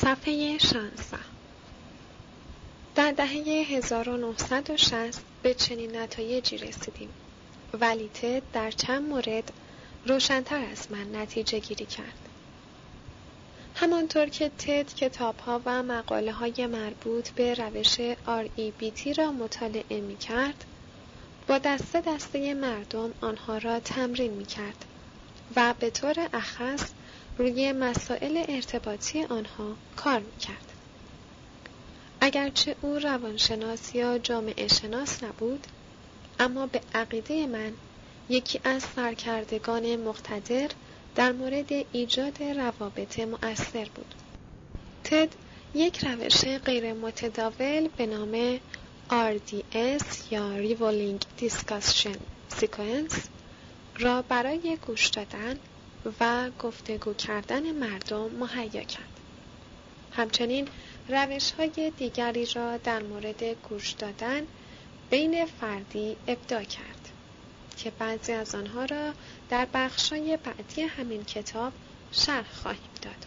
صفحه 16. در دهه 1960 به چنین نتایجی رسیدیم، ولی تد در چند مورد روشن‌تر از من نتیجه گیری کرد. همانطور که تد کتاب‌ها و مقاله‌های مربوط به روش REBT را مطالعه می‌کرد، با دسته مردم آنها را تمرین می‌کرد و به طور اخص روی مسائل ارتباطی آنها کار می‌کرد. اگرچه او روانشناس یا جامعه شناس نبود، اما به عقیده من یکی از سرکردگان مقتدر در مورد ایجاد روابط مؤثر بود. تد یک روش غیر متداول به نام RDS یا Revolving Discussion Sequence را برای گوش دادن و گفتگو کردن مردم مهیا کرد. همچنین روش‌های دیگری را در مورد گوش دادن بین فردی ابداع کرد که بعضی از آنها را در بخش‌های بعدی همین کتاب شرح خواهیم داد.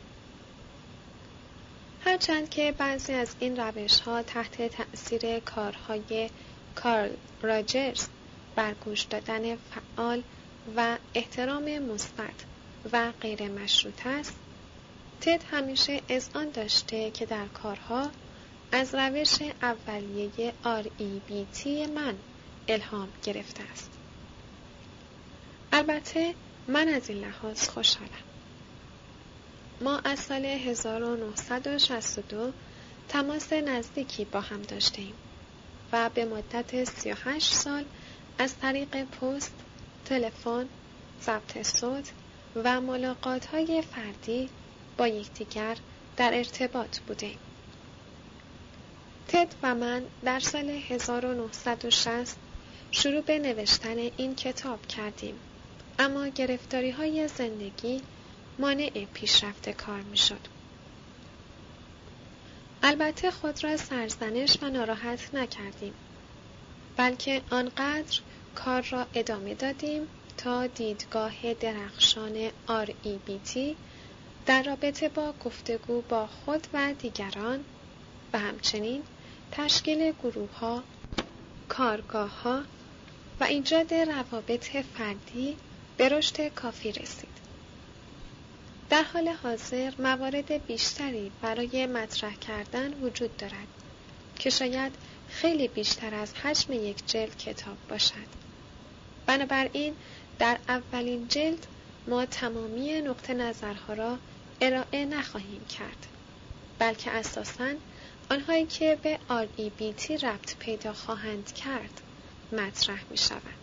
هرچند که بعضی از این روش‌ها تحت تأثیر کارهای کارل راجرز بر گوش دادن فعال و احترام مثبت و غیر مشروط است، تد همیشه اذعان داشته که در کارها از روش اولیه REBT من الهام گرفته است. البته من از این لحاظ خوشحالم. ما از سال 1962 تماس نزدیکی با هم داشتیم و به مدت 38 سال از طریق پست، تلفن، ضبط صوت و ملاقات‌های فردی با یکدیگر در ارتباط بودیم. تد و من در سال 1960 شروع به نوشتن این کتاب کردیم، اما گرفتاری‌های زندگی مانع پیشرفت کار می‌شد. البته خود را سرزنش و ناراحت نکردیم، بلکه آنقدر کار را ادامه دادیم تا دیدگاه درخشان REBT در رابطه با گفتگو با خود و دیگران و همچنین تشکیل گروه‌ها، کارگاه‌ها و ایجاد روابط فردی به رشد کافی رسید. در حال حاضر موارد بیشتری برای مطرح کردن وجود دارد که شاید خیلی بیشتر از حجم یک جلد کتاب باشد. بنابراین در اولین جلد ما تمامی نقطه نظرها را ارائه نخواهیم کرد، بلکه اساساً آنهایی که به REBT ربط پیدا خواهند کرد مطرح می شود.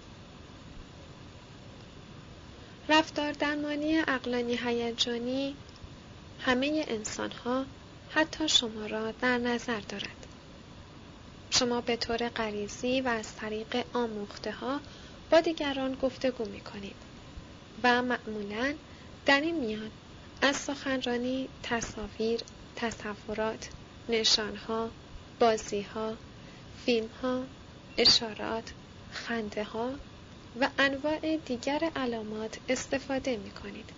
رفتار درمانی عقلانی هیجانی همه انسان‌ها، حتی شما را در نظر دارد. شما به طور غریزی و از طریق آموخته‌ها با دیگران گفتگو می‌کنید و معمولاً در این میان از سخنرانی، تصاویر، تصورات، نشان‌ها، بازی‌ها، فیلم‌ها، اشارات، خنده‌ها و انواع دیگر علامات استفاده می‌کنید.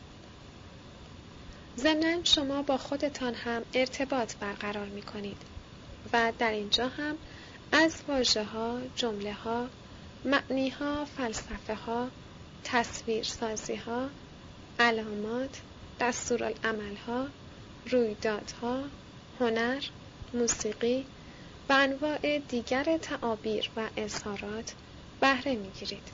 ضمناً شما با خودتان هم ارتباط برقرار می‌کنید و در اینجا هم از واژه‌ها، جمله‌ها، معنی‌ها، فلسفه‌ها، تصویرسازی‌ها، علامات، دستورالعمل‌ها، رویدادها، هنر، موسیقی و انواع دیگر تعابیر و اظهارات بهره می‌گیرید.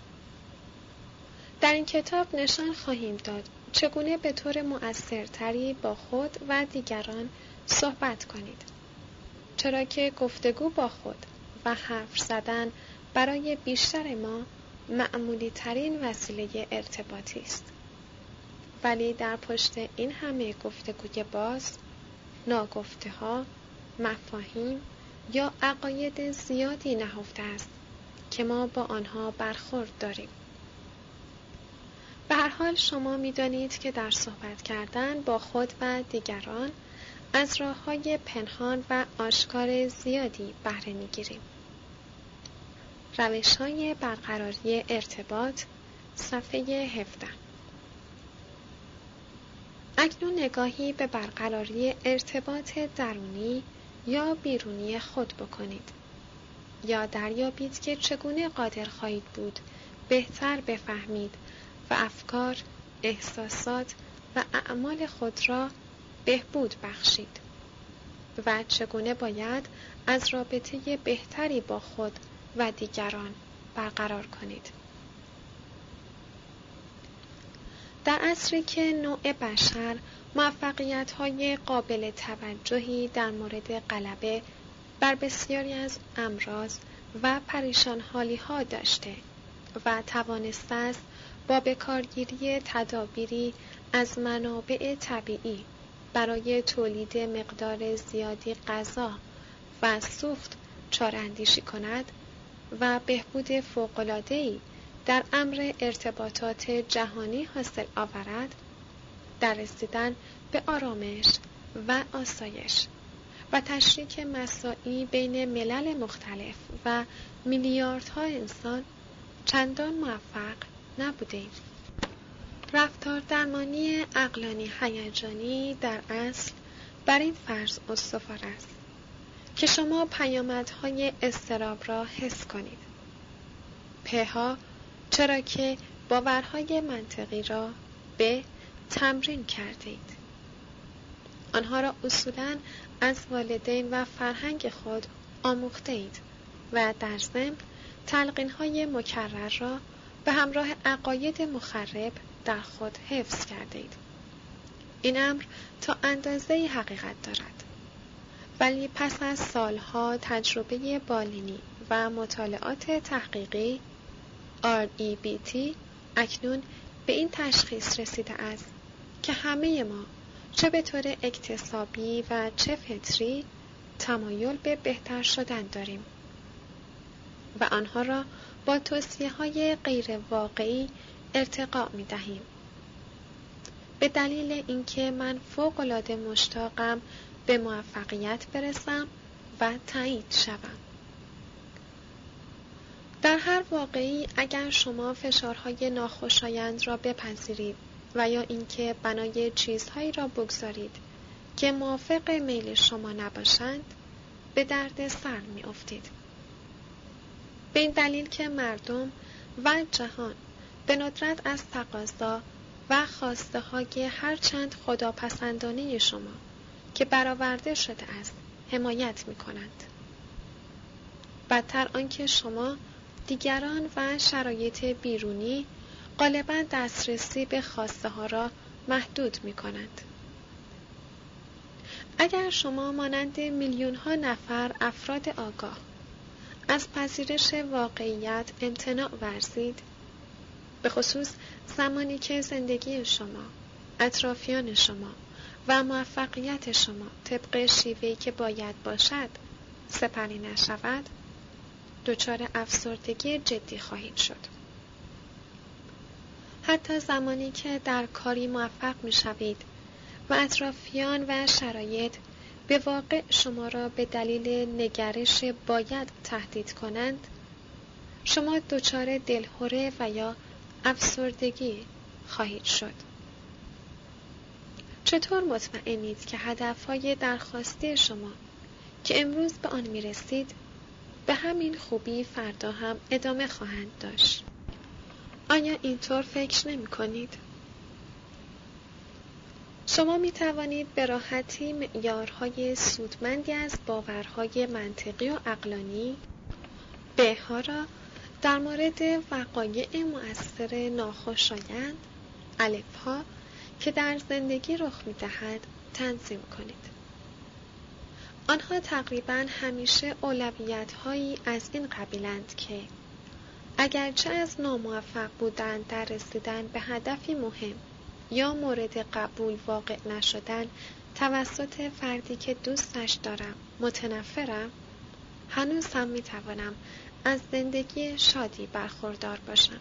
در این کتاب نشان خواهیم داد چگونه به طور مؤثرتری با خود و دیگران صحبت کنید، چرا که گفتگو با خود و حرف زدن برای بیشتر ما معمولی ترین وسیله ارتباطی است. ولی در پشت این همه گفتگوی باز، ناگفته ها، مفاهیم یا عقاید زیادی نهفته است که ما با آنها برخورد داریم. به هر حال شما می دانید که در صحبت کردن با خود و دیگران از راه‌های پنهان و آشکار زیادی بهره می گیریم. روش‌های برقراری ارتباط، صفحه 17. اکنون نگاهی به برقراری ارتباط درونی یا بیرونی خود بکنید. یا دریابید که چگونه قادر خواهید بود بهتر بفهمید و افکار، احساسات و اعمال خود را بهبود بخشید و چگونه باید از رابطه بهتری با خود و دیگران برقرار کنید. در عصری که نوع بشر موفقیت‌های قابل توجهی در مورد غلبه بر بسیاری از امراض و پریشان‌حالی‌ها داشته و توانسته است با بکارگیری تدابیری از منابع طبیعی برای تولید مقدار زیادی غذا و سوخت چاره‌اندیشی کند و بهبود فوق‌العاده‌ای در امر ارتباطات جهانی حاصل آورد، در رسیدن به آرامش و آسایش و تشریک مساعی بین ملل مختلف و میلیاردها انسان چندان موفق نبودیم. رفتار درمانی عقلانی هیجانی در اصل بر این فرض استوار است که شما پیامدهای اضطراب را حس کنید. پها چرا که باورهای منطقی را به تمرین کردید. آنها را اصولاً از والدین و فرهنگ خود آموخته اید و در ضمن تلقین‌های مکرر را به همراه عقاید مخرب در خود حفظ کرده اید. این امر تا اندازه‌ای حقیقت دارد، ولی پس از سالها تجربه بالینی و مطالعات تحقیقی REBT اکنون به این تشخیص رسیده است که همه ما چه به طور اکتسابی و چه فطری تمایل به بهتر شدن داریم و آنها را با توصیه‌های غیر واقعی ارتقا می دهیم. به دلیل اینکه من فوق‌العاده مشتاقم به موفقیت برسم و تایید شوم. در هر واقعی اگر شما فشارهای ناخوشایند را بپذیرید و یا اینکه بنای چیزهایی را بگذارید که موافق میل شما نباشند، به درد سر می افتید. به این دلیل که مردم و جهان به ندرت از تقاضا و خواسته های هرچند خداپسندانه شما که برآورده شده است حمایت می کنند. بدتر آنکه شما دیگران و شرایط بیرونی غالباً دسترسی به خواسته ها را محدود می کنند. اگر شما مانند میلیون ها نفر افراد آگاه از پذیرش واقعیت امتناع ورزید، به خصوص زمانی که زندگی شما، اطرافیان شما و موفقیت شما طبق شیوهی که باید باشد سپری نشود، دچار افسردگی جدی خواهید شد. حتی زمانی که در کاری موفق می شوید و اطرافیان و شرایط به واقع شما را به دلیل نگرش باید تهدید کنند، شما دچار دلهره و یا افسردگی خواهید شد. چطور مطمئنید که هدفهای درخواستی شما که امروز به آن می رسید به همین خوبی فردا هم ادامه خواهند داشت؟ آیا اینطور فکر نمی کنید؟ شما می توانید به راحتی معیارهای سودمندی از باورهای منطقی و عقلانی به‌ها را در مورد وقایع مؤثر ناخوشایند الف‌ها که در زندگی رخ می دهد تنظیم کنید. آنها تقریباً همیشه اولویت‌هایی از این قبیلند که اگرچه از ناموفق بودن در رسیدن به هدفی مهم یا مورد قبول واقع نشدن توسط فردی که دوستش دارم متنفرم، هنوز هم میتوانم از زندگی شادی برخوردار باشم.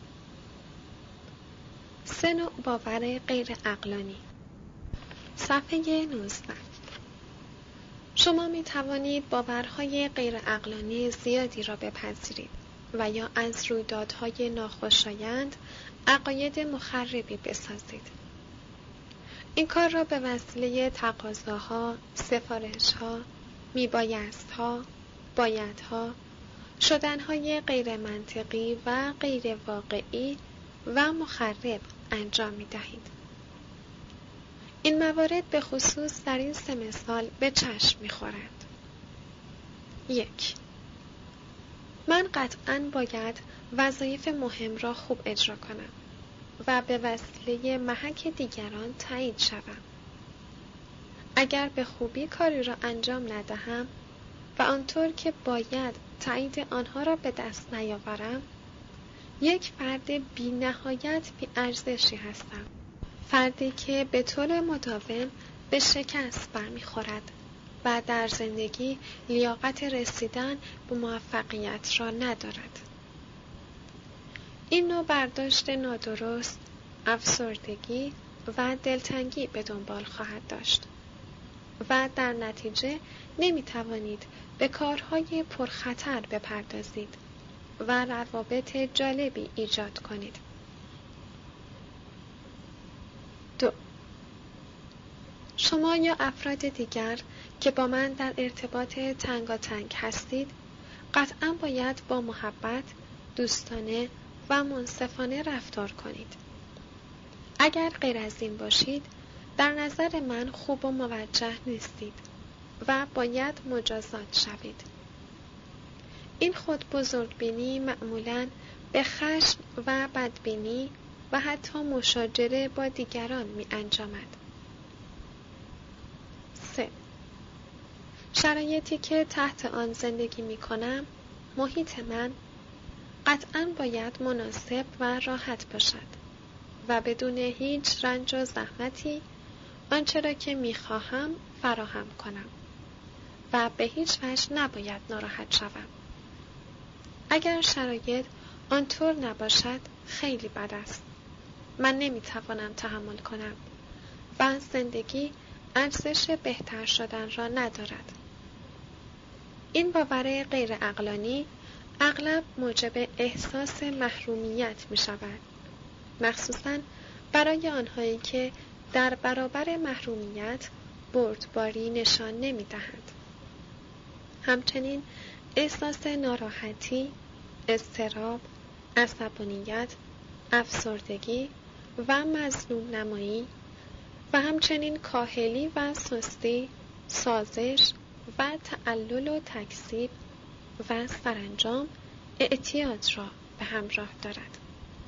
3 نوع باور غیر عقلانی. صفحه 19. شما می توانید باورهای غیر عقلانی زیادی را بپذیرید و یا از رویدادهای ناخوشایند عقاید مخربی بسازید. این کار را به وسیله تقاضاها، سفارشها، میبایستها، بایدها، شدنهای غیر منطقی و غیر واقعی و مخرب انجام می دهید. این موارد به خصوص در این 3 مثال به چشم می خورند. 1. من قطعاً باید وظایف مهم را خوب اجرا کنم و به وسیله محک دیگران تایید شوم. اگر به خوبی کاری را انجام ندهم و آنطور که باید تایید آنها را به دست نیاورم، یک فرد بی نهایت بی ارزشی هستم. فردی که به طور مداوم به شکست برمیخورد و در زندگی لیاقت رسیدن به موفقیت را ندارد. این نوع برداشت نادرست، افسردگی و دلتنگی به دنبال خواهد داشت و در نتیجه نمیتوانید به کارهای پرخطر بپردازید و روابط جالبی ایجاد کنید. 2. شما یا افراد دیگر که با من در ارتباط تنگاتنگ هستید، قطعاً باید با محبت، دوستانه و منصفانه رفتار کنید. اگر غیر از این باشید، در نظر من خوب و موجه نیستید و باید مجازات شوید. این خود بزرگبینی معمولاً به خشم و بدبینی و حتی مشاجره با دیگران می انجامد. 3. شرایطی که تحت آن زندگی می کنم، محیط من، قطعاً باید مناسب و راحت باشد و بدون هیچ رنج و زحمتی آنچه را که می خواهم فراهم کنم و به هیچ وجه نباید ناراحت شوم. اگر شرایط آنطور نباشد خیلی بد است. من نمیتوانم تحمل کنم و زندگی ارزش بهتر شدن را ندارد. این باور غیر عقلانی اغلب موجب احساس محرومیت می شود، مخصوصاً برای آنهایی که در برابر محرومیت بردباری نشان نمی دهند. همچنین احساس ناراحتی، اضطراب، عصبانیت، افسردگی و مظلوم نمایی و همچنین کاهلی و سستی، سازش و تعلل و تکذیب و سرانجام اعتیاد را به همراه دارد.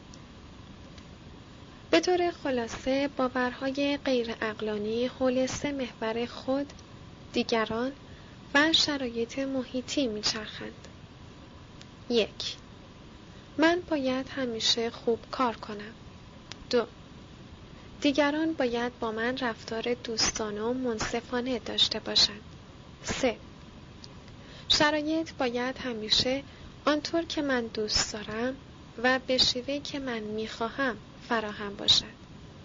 به طور خلاصه باورهای غیر عقلانی حول 3 محور خود، دیگران و شرایط محیطی میچرخند. 1. من باید همیشه خوب کار کنم. 2. دیگران باید با من رفتار دوستانه و منصفانه داشته باشند. 3. شرایط باید همیشه آنطور که من دوست دارم و به شیوهی که من میخواهم فراهم باشد.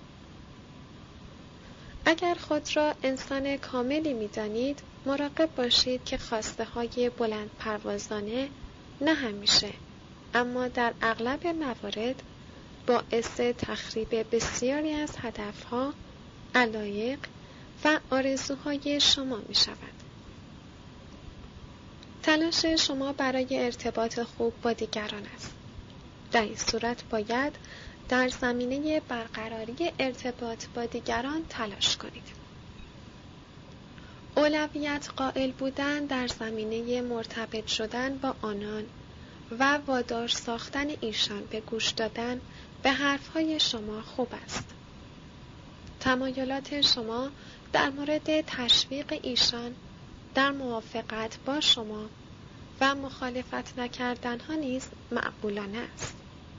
اگر خود را انسان کاملی می‌دانید، مراقب باشید که خواسته های بلند پروازانه نه همیشه، اما در اغلب موارد باعث تخریب بسیاری از هدفها، علایق و آرزوهای شما می شود. تلاش شما برای ارتباط خوب با دیگران است. در این صورت باید در زمینه برقراری ارتباط با دیگران تلاش کنید. اولویت قائل بودن در زمینه مرتبط شدن با آنان و وادار ساختن ایشان به گوش دادن به حرفهای شما خوب است. تمایلات شما در مورد تشویق ایشان در موافقت با شما و مخالفت نکردن ها نیز معقولانه است.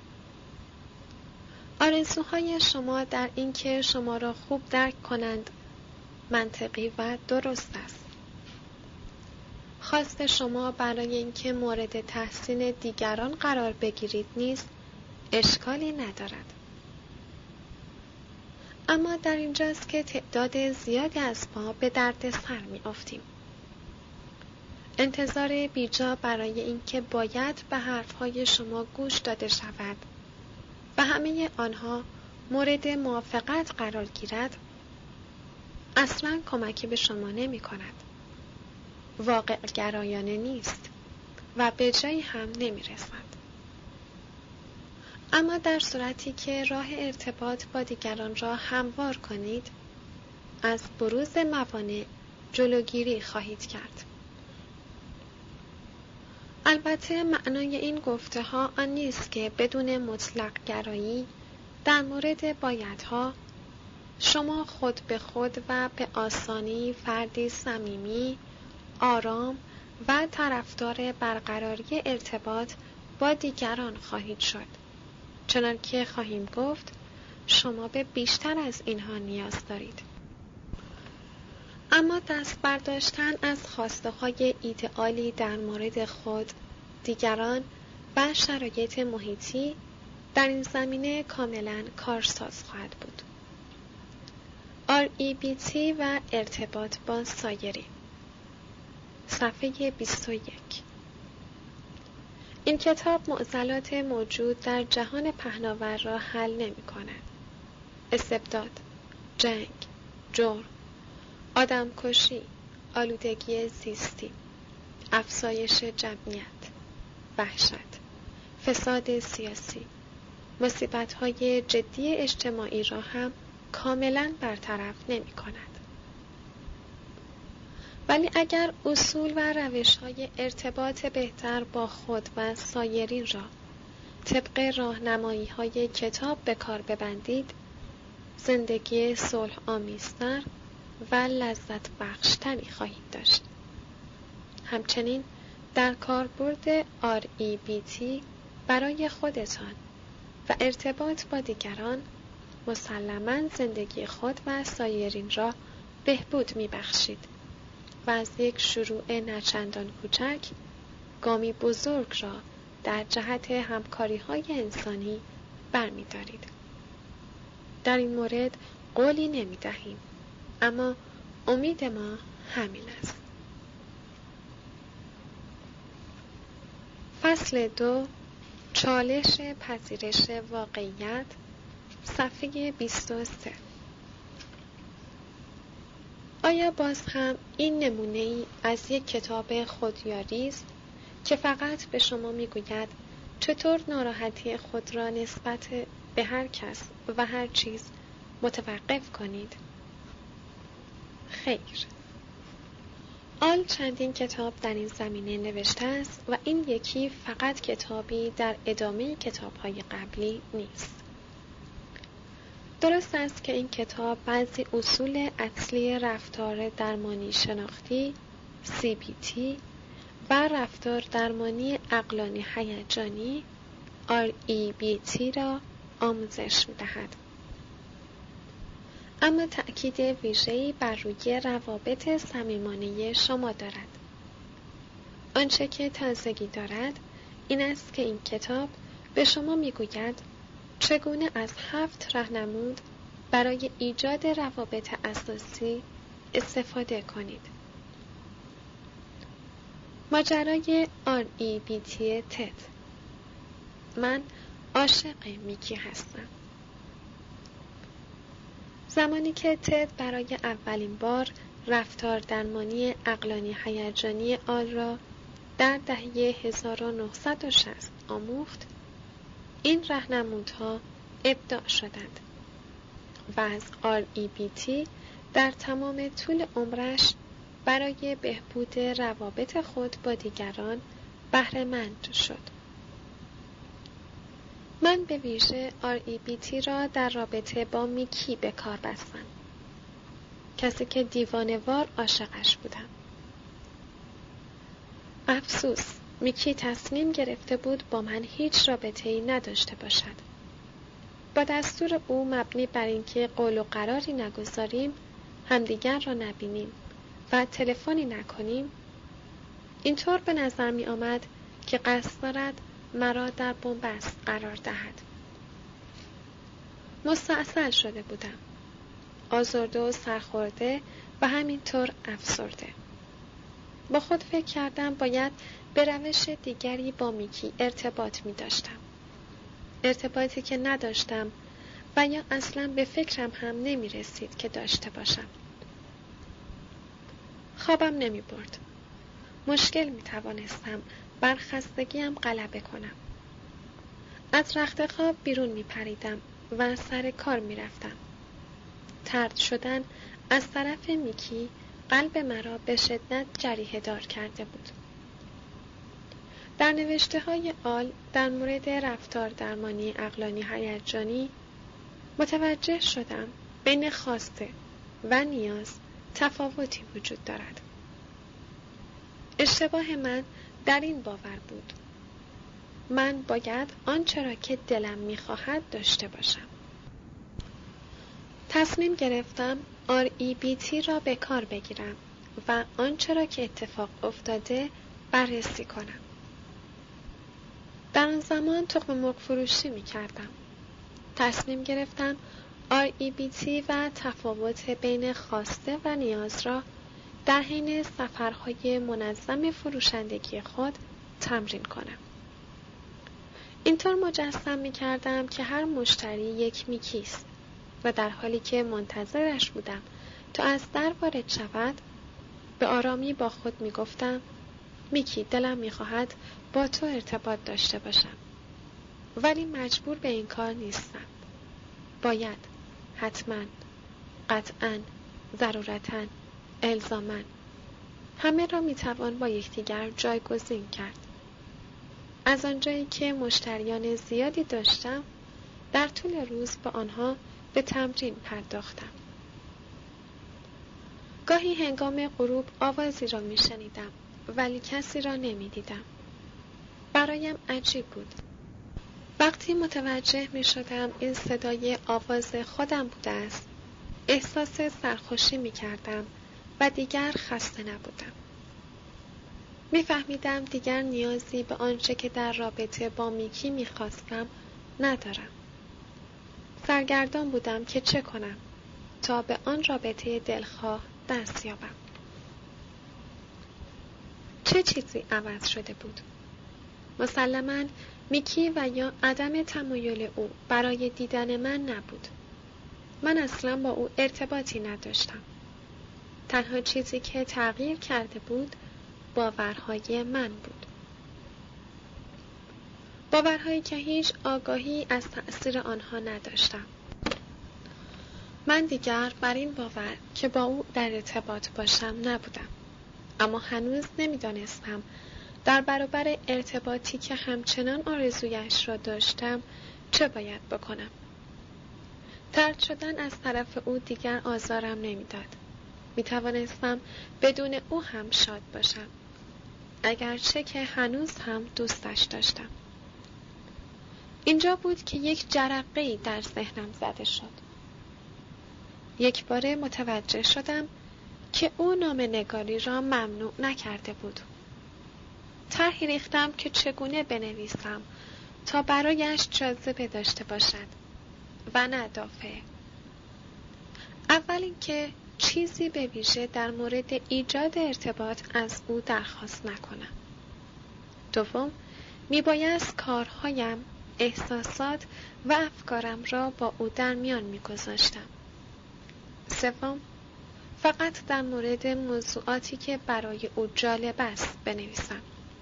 آرزوهای شما در اینکه شما را خوب درک کنند منطقی و درست است. خواست شما برای اینکه مورد تحسین دیگران قرار بگیرید نیز اشکالی ندارد. اما در اینجاست که تعداد زیادی از ما به درد سر می افتیم. انتظار بیجا برای اینکه باید به حرفهای شما گوش داده شود و همه آنها مورد موافقت قرار گیرد اصلاً کمکی به شما نمی کند. واقع گرایانه نیست و به جایی هم نمی رسد. اما در صورتی که راه ارتباط با دیگران را هموار کنید، از بروز موانع جلوگیری خواهید کرد. البته معنای این گفته ها آن نیست که بدون مطلق گرایی در مورد بایدها شما خود به خود و به آسانی فردی صمیمی، آرام و طرفدار برقراری ارتباط با دیگران خواهید شد. چنانکه خواهیم گفت شما به بیشتر از اینها نیاز دارید. اما دست برداشتن از خواسته های ایدئالی در مورد خود، دیگران و شرایط محیطی در این زمینه کاملا کارساز خواهد بود. REBT و ارتباط با سایرین. صفحه 21. این کتاب معضلات موجود در جهان پهناور را حل نمی کند. استبداد، جنگ، جرم، آدمکشی، آلودگی زیستی، افزایش جمعیت، وحشت، فساد سیاسی، مصیبت‌های جدی اجتماعی را هم کاملاً برطرف نمی کند. ولی اگر اصول و روش‌های ارتباط بهتر با خود و سایرین را طبق راهنمایی‌های کتاب به کار ببندید، زندگی صلح آمیزتر و لذت بخشتری خواهید داشت. همچنین در کاربرد REBT برای خودتان و ارتباط با دیگران مسلماً زندگی خود و سایرین را بهبود می‌بخشید و از یک شروع نچندان کوچک گامی بزرگ را در جهت همکاری‌های انسانی برمی‌دارید. در این مورد قولی نمی‌دهیم، اما امید ما همین است. فصل 2، چالش پذیرش واقعیت، صفحه 23. آیا باز هم این نمونه‌ای از یک کتاب خودیاری است که فقط به شما میگوید چطور ناراحتی خود را نسبت به هر کس و هر چیز متوقف کنید؟ خیر. آل چندین کتاب در این زمینه نوشته است و این یکی فقط کتابی در ادامه کتاب‌های قبلی نیست. درست است که این کتاب بعضی اصول اصلی رفتار درمانی شناختی CBT و رفتار درمانی عقلانی هیجانی REBT را آموزش می‌دهد. اما تأکید ویژه‌ای بر روی روابط صمیمانه شما دارد. آنچه که تازگی دارد این است که این کتاب به شما می‌گوید چگونه از 7 راهنمود برای ایجاد روابط اساسی استفاده کنید. ماجرای REBT تد. من عاشق میکی هستم. زمانی که تد برای اولین بار رفتار درمانی عقلانی هیجانی آل را در دهه 1960 آموخت، این راهنمودها ابداع شدند و از REBT در تمام طول عمرش برای بهبود روابط خود با دیگران بهره‌مند شد. من به ویژه REBT را در رابطه با میکی به کار بستم، کسی که دیوانه‌وار عاشقش بودم. افسوس، میکی تصمیم گرفته بود با من هیچ رابطه‌ای نداشته باشد. با دستور او مبنی بر اینکه قول و قراری نگذاریم، همدیگر را نبینیم و تلفنی نکنیم، اینطور به نظر می آمد که قصد دارد مرا در بن‌بست قرار دهد. مستعسل شده بودم، آزرده و سرخورده و همینطور افسرده. با خود فکر کردم باید به روش دیگری با میکی ارتباط می داشتم. ارتباطی که نداشتم و یا اصلا به فکرم هم نمی رسید که داشته باشم. خوابم نمی برد. مشکل می توانستم بر خستگیم غلبه کنم. از رخت خواب بیرون می پریدم و سر کار می رفتم. طرد شدن از طرف میکی قلب مرا به شدت جریحه دار کرده بود. در نوشته های آل در مورد رفتار درمانی عقلانی هیجانی متوجه شدم بین خواسته و نیاز تفاوتی وجود دارد. اشتباه من در این باور بود: من باید آنچه را که دلم می‌خواهد داشته باشم. تصمیم گرفتم REBT را به کار بگیرم و آنچه را که اتفاق افتاده بررسی کنم. در آن زمان تخم مرغ فروشی می‌کردم. تصمیم گرفتم REBT و تفاوت بین خواسته و نیاز را در حین سفرهای منظم فروشندگی خود تمرین کنم. اینطور مجسم می‌کردم که هر مشتری یک میکی است و در حالی که منتظرش بودم تا از در وارد شود، به آرامی با خود می‌گفتم: میکی، دلم می‌خواهد با تو ارتباط داشته باشم، ولی مجبور به این کار نیستم. باید، حتما، قطعا، ضرورتاً، الزاماً، همه را میتوان با یکدیگر جایگزین کرد. از آنجایی که مشتریان زیادی داشتم، در طول روز با آنها به تمرین پرداختم. گاهی هنگام غروب آوازی را میشنیدم، ولی کسی را نمیدیدم. برایم عجیب بود. وقتی متوجه میشدم این صدای آواز خودم بوده است، احساس سرخوشی میکردم و دیگر خسته نبودم. میفهمیدم دیگر نیازی به آنچه که در رابطه با میکی میخواستم ندارم. سرگردان بودم که چه کنم تا به آن رابطه دلخواه دست یابم. چه چیزی عوض شده بود؟ مسلماً میکی و یا عدم تمایل او برای دیدن من نبود. من اصلا با او ارتباطی نداشتم. تنها چیزی که تغییر کرده بود باورهای من بود. باورهایی که هیچ آگاهی از تأثیر آنها نداشتم. من دیگر بر این باور که با او در ارتباط باشم نبودم. اما هنوز نمیدانستم در برابر ارتباطی که همچنان آرزویش را داشتم چه باید بکنم. طرد شدن از طرف او دیگر آزارم نمیداد. میتوانستم بدون او هم شاد باشم، اگرچه که هنوز هم دوستش داشتم. اینجا بود که یک جرقه‌ای در ذهنم زده شد. یک باره متوجه شدم که او نامه‌نگاری را ممنوع نکرده بود. طرحی ریختم که چگونه بنویسم تا برایش جاذبه داشته باشد و نه دافعه. اول اینکه چیزی به ویژه در مورد ایجاد ارتباط از او درخواست نکنم. دوم، میبایست کارهایم، احساسات و افکارم را با او در میان میگذاشتم. سوم، فقط در مورد موضوعاتی که برای او جالب است بنویسم.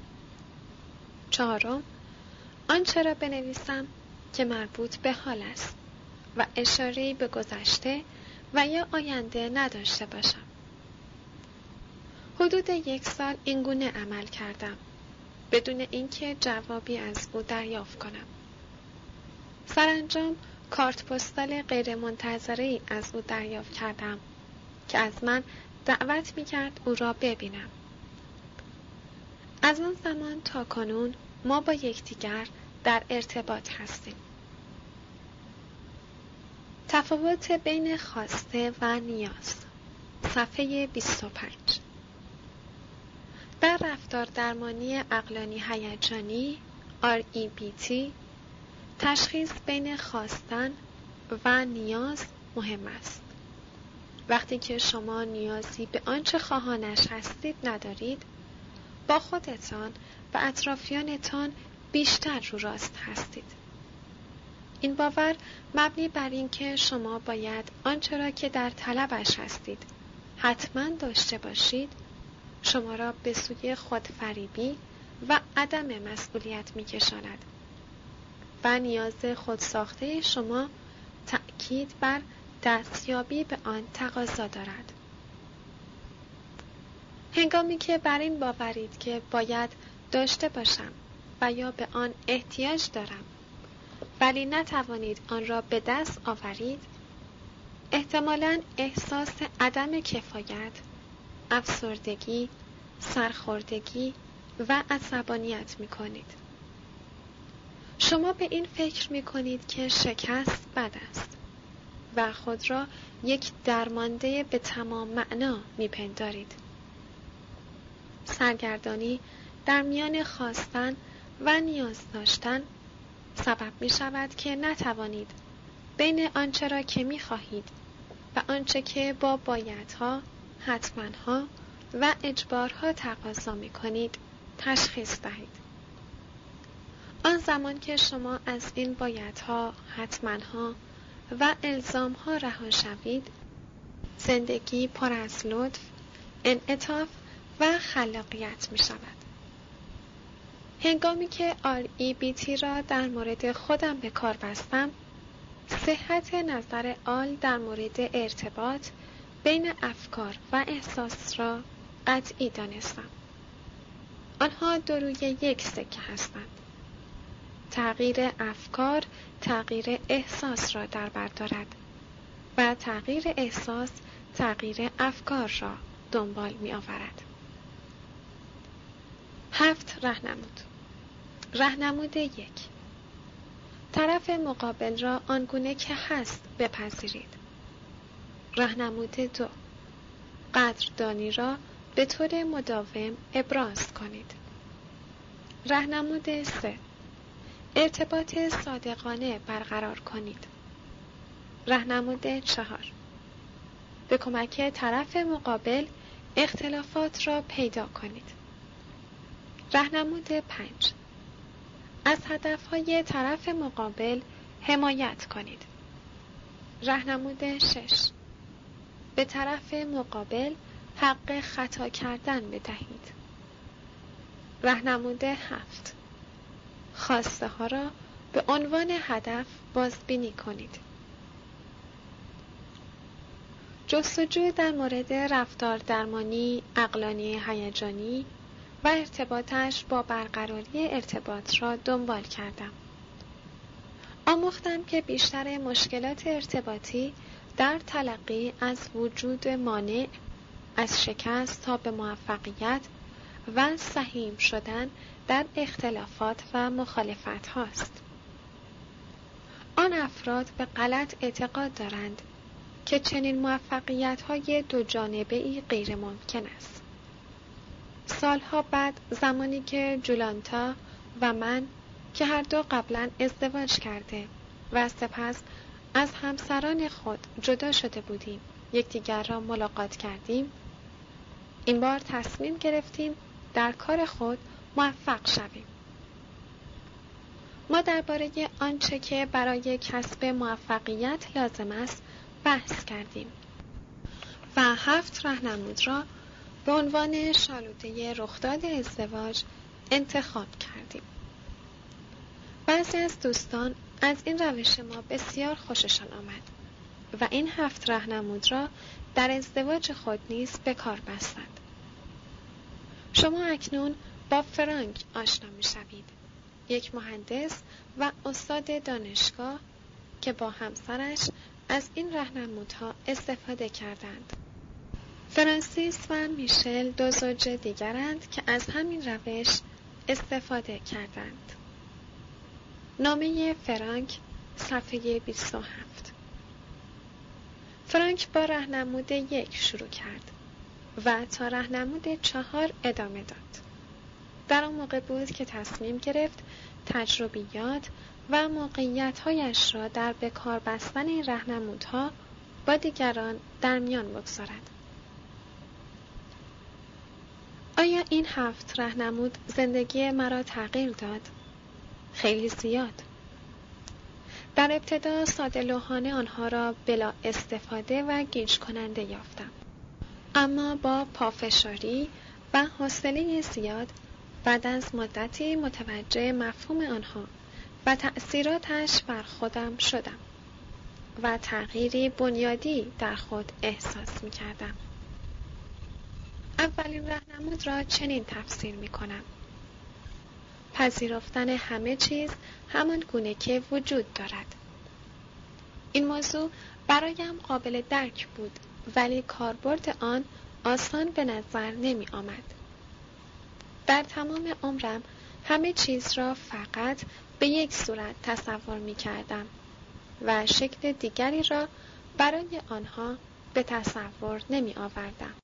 چهارم، آنچه را بنویسم که مربوط به حال است و اشاره‌ای به گذشته و یا آینده نداشته باشم. حدود 1 سال اینگونه عمل کردم بدون اینکه جوابی از او دریافت کنم. سرانجام کارت پستال غیرمنتظره‌ای از او دریافت کردم که از من دعوت می‌کرد او را ببینم. از آن زمان تا کنون ما با یکدیگر در ارتباط هستیم. تفاوت بین خواسته و نیاز. صفحه 25. در رفتار درمانی عقلانی هیجانی REBT تشخیص بین خواستن و نیاز مهم است. وقتی که شما نیازی به آنچه خواهانش هستید ندارید، با خودتان و اطرافیانتان بیشتر رو راست هستید. این باور مبنی بر این که شما باید آنچه را که در طلبش هستید حتما داشته باشید شما را به سوی خودفریبی و عدم مسئولیت می‌کشاند و نیاز خودساخته شما تأکید بر دستیابی به آن تقاضا دارد. هنگامی که بر این باورید که باید داشته باشم و یا به آن احتیاج دارم ولی نتوانید آن را به دست آورید، احتمالاً احساس عدم کفایت، افسردگی، سرخوردگی و عصبانیت می کنید. شما به این فکر می کنید که شکست بد است و خود را یک درمانده به تمام معنا می پندارید. سرگردانی در میان خواستن و نیاز داشتن سبب می شود که نتوانید بین آنچه را که می خواهید و آنچه که با بایدها، حتماًها و اجبارها تقاضا می کنید تشخیص دهید. آن زمان که شما از این بایدها، حتماًها و الزامها رها شوید، زندگی پر از لطف، انعطاف و خلاقیت می شود. هنگامی که REBT را در مورد خودم به کار بستم، صحت نظر آل در مورد ارتباط بین افکار و احساس را قطعی دانستم. آنها دو روی یک سکه هستند. تغییر افکار تغییر احساس را در بر دارد و تغییر احساس تغییر افکار را دنبال می آورد. 7 راهنمود. راهنمود 1. طرف مقابل را آنگونه که هست بپذیرید. راهنمود 2. قدردانی را به طور مداوم ابراز کنید. راهنمود 3. ارتباط صادقانه برقرار کنید. راهنمود 4. به کمک طرف مقابل اختلافات را پیدا کنید. راهنمود 5. از هدفهای طرف مقابل حمایت کنید. راهنمود 6. به طرف مقابل حق خطا کردن بدهید. راهنمود 7. خواسته ها را به عنوان هدف بازبینی کنید. جستجو در مورد رفتار درمانی، عقلانی هیجانی و ارتباطش با برقراری ارتباط را دنبال کردم. آموختم که بیشتر مشکلات ارتباطی در تلقی از وجود مانع، از شکست تا به موفقیت و سهیم شدن در اختلافات و مخالفت هاست. آن افراد به غلط اعتقاد دارند که چنین موفقیت های دو جانبه‌ای غیر ممکن است. سالها بعد، زمانی که جولانتا و من که هر دو قبلا ازدواج کرده و سپس از همسران خود جدا شده بودیم یکدیگر را ملاقات کردیم، این بار تصمیم گرفتیم در کار خود موفق شویم. ما درباره آنچه که برای کسب موفقیت لازم است بحث کردیم و 7 راهنمود را به عنوان شالوده رخداد ازدواج انتخاب کردیم. بعضی از دوستان از این روش ما بسیار خوششان آمد و این 7 راهنمود را در ازدواج خود نیز به کار بستند. شما اکنون با فرانک آشنا می شوید، یک مهندس و استاد دانشگاه که با همسرش از این راهنمودها استفاده کردند. فرانسیس و میشل دو زوج دیگرند که از همین روش استفاده کردند. نامه فرانک، صفحه 27. فرانک با راهنمود 1 شروع کرد و تا راهنمود 4 ادامه داد. در آن موقع بود که تصمیم گرفت تجربیات و موقعیت‌هایش را در به کار بستن این راهنمودها با دیگران در میان بگذارد. آیا این 7 راهنمود زندگی مرا تغییر داد؟ خیلی زیاد. در ابتدا ساده‌لوحانه آنها را بلا استفاده و گیج کننده یافتم. اما با پافشاری و حوصله زیاد بعد از مدتی متوجه مفهوم آنها و تأثیراتش بر خودم شدم و تغییری بنیادی در خود احساس می کردم. اولین راهنمود را چنین تفسیر می کنم: پذیرفتن همه چیز همان گونه که وجود دارد. این موضوع برایم قابل درک بود، ولی کاربرد آن آسان به نظر نمی آمد. در تمام عمرم همه چیز را فقط به یک صورت تصور می کردم و شکل دیگری را برای آنها به تصور نمی آوردم.